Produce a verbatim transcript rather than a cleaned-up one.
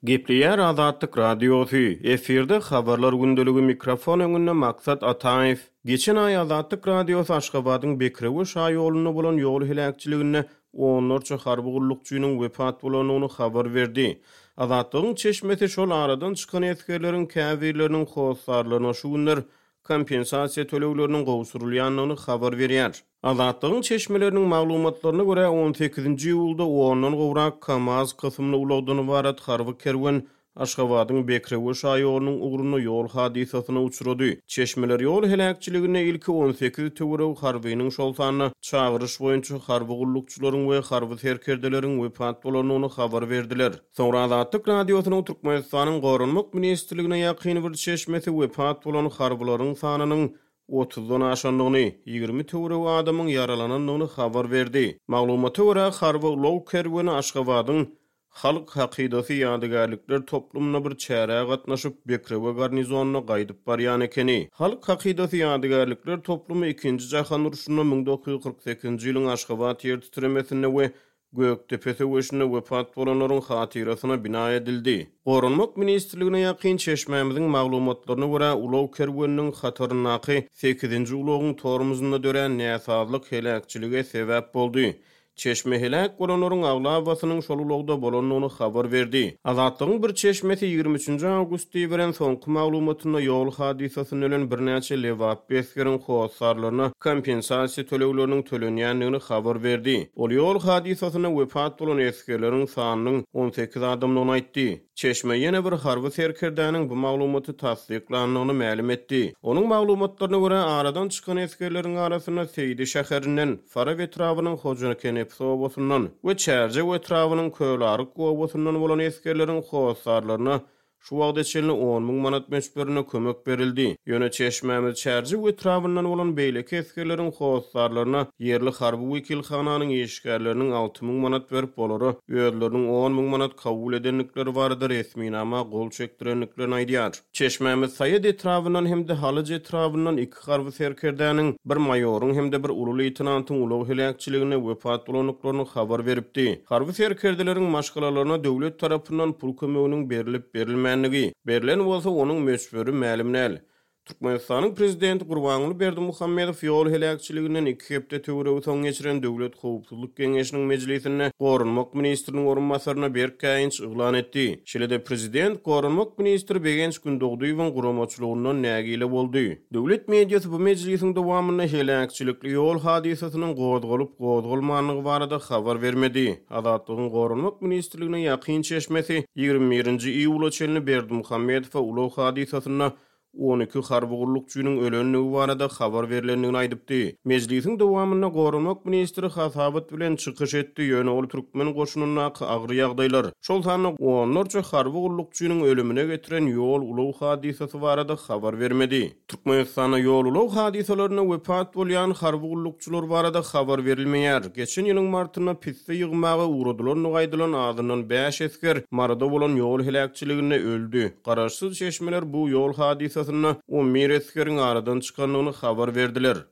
Gepleýär Azatlyk Radiosu. Eferde habarlar gündölügi mikrofon öňünde maksat Ataýew. Geçen ay Azatlyk Radiosu Aşgabatyň Bekrewe şaýoluny bolan ýol helakçylygyny onlarça harby gullukçynyň wepat bolanyny habar berdi. Azatlygyň çeşmeti şol aradan çykan etkerleriň käbirleriniň howsarlaryna şu günler kompensasiýa tölegleriniň gowşurulýanyny habar berýär. Azatlygyň çeşmeleriniň maglumatlaryna görä on sekizinji ýylda ondan gowrak Kamaz kysymly ulagdan barat harby kerwen Aşgabatyň Bekrewe şaýolunyň ugruna ýol hadisasyna uçrady. Çeşmeler ýol helakçylygyna ilki on sekiz töwereg harbynyň şol sanyny çağırış boýunça harby gullukçylaryň we harby serkerdeleriň wepat bolanyny habar berdiler. Soňra Azatlyk Radiosynyň Türkmenistanyň Gorunmak Ministrligine ýakyn bir çeşmeti wepat bolan harbylaryň sanynyň otuzdan aşanlygyny, ýygrimi töwereg adamyň yaralananyny habar berdi. Maglumata görä harby ulug kerweni Aşgabatyň Halk Hakydasy ýadygarlyklar toplumuna bir çäre gatnaşyp Bekrewe garnizonuna gaýdyp barýan ekeni. Halk Hakydasy ýadygarlyklar toplumy ikinji jahan uruşyna ming dokuz ýüz kırk sekizinji ýylyň Aşgabat ýer titremesine we Göktepe söwüşine wepat bolanlaryň hatyrasyna bina edildi. Gorunmak Ministrligine ýakyn çeşmemiziň maglumatlaryna görä ulug kerweniniň hatarnaky sekizinji ulugyň tormuzunda dören näsazlyk helakçylyga sebäp boldy. Çeşme helak bolanlaryň aglabasynyň şol ulugda bolanyny habar berdi. Azatlygyň bir çeşmeti ýygrimi üçinji awgustda beren soňky maglumatyna ýol hadisasyny ölen bir näçe lewap besgeriň howsarlaryna kompensasiýa tölegleriniň tölenýändigini habar berdi. Ol ýol hadisasyna wepat bolan eskerleriň sanynyň on sekiz adamyny aýtdy. Çeşme ýene bir harby serkerdäniň bu maglumaty tasdiklandygyny ma'lum etdi. Onuň maglumatlaryna görä aradan çykan eskerleriň arasyna Seydi şäherinden, Faraw etrawynyň Hojakenep sowasundan we Çärje etrawynyň Kölaryk gowasundan bolan eskerleriň howsarlaryna şu wagtda çelni on ming manat meşberine kömek berildi. Ýöne çeşmemiz Çärje etrawyndan bolan beýleki eskerleriň howsarlaryna ýerli harby wekilhananyň işgärleriniň alty ming manat berip bolary, öýleriniň on ming manat kabul edenlikleri bardyr resminama gol çekdirenliklerini aýdýar. Çeşmemiz Saýed etrawyndan hemde Halyj etrawyndan iki harby serkerdäniň, bir maýoryň hemde bir uly leytenantyň ulug helakçylygyny wepat bolanlyklaryny habar beripdi. Harby serkerdeleriň maşgalalaryna döwlet tarapyndan pul kömeginiň berilip berilmä Berlen bolsa onuň meşberi ma'lum näl. Türkmenistanyň prezidenti Gurbanuly Berdimuhammedow ýol helakçylygynyň iki hepde töweregi soň geçiren Döwlet Howpsuzlyk Geňeşiniň mejlisinde Gorunmak ministriniň orunmasaryna Berk Gaýynç yglan etdi. Şeýle prezident Gorunmak ministri Begenç Gündoğduýewiň guramaçylygyndan nägile boldy. Döwlet mediýasy bu mejlisiň dowamyna helakçylykly ýol hadisasynyň gozgalyp gozgalmanlygy barada habar bermedi. Azatlygyň Gorunmak ministrligine ýakyn çeşmesi ýygrimi birinji iýulda çelni Berdimuhammedow ulug hadisasyna on iki harby gullukçynyň ölenligi barada habar berilendigini aýdypdy. Mejlisiň dowamyna Gorunmak ministri hasabat bilen çykyş etdi. Ýöne ol türkmen goşunyna agry ýagdaýlar. Şol sany onlarça harby gullukçynyň ölümine getiren ýol ulug hadisasy barada habar bermedi. Türkmenistana ýol ulug hadisalaryna wepat bolýan harby gullukçylar barada habar berilmeýär. Geçen ýylyň martyna pisse ýygmagy urudylan gaýdylan adyndan beş esker marada bolan ýol helakçylygyny öldü. Garaşsyz çeşmeler bu ýol hadisasy on mir eskeriň aradan çykanlygyny habar berdiler.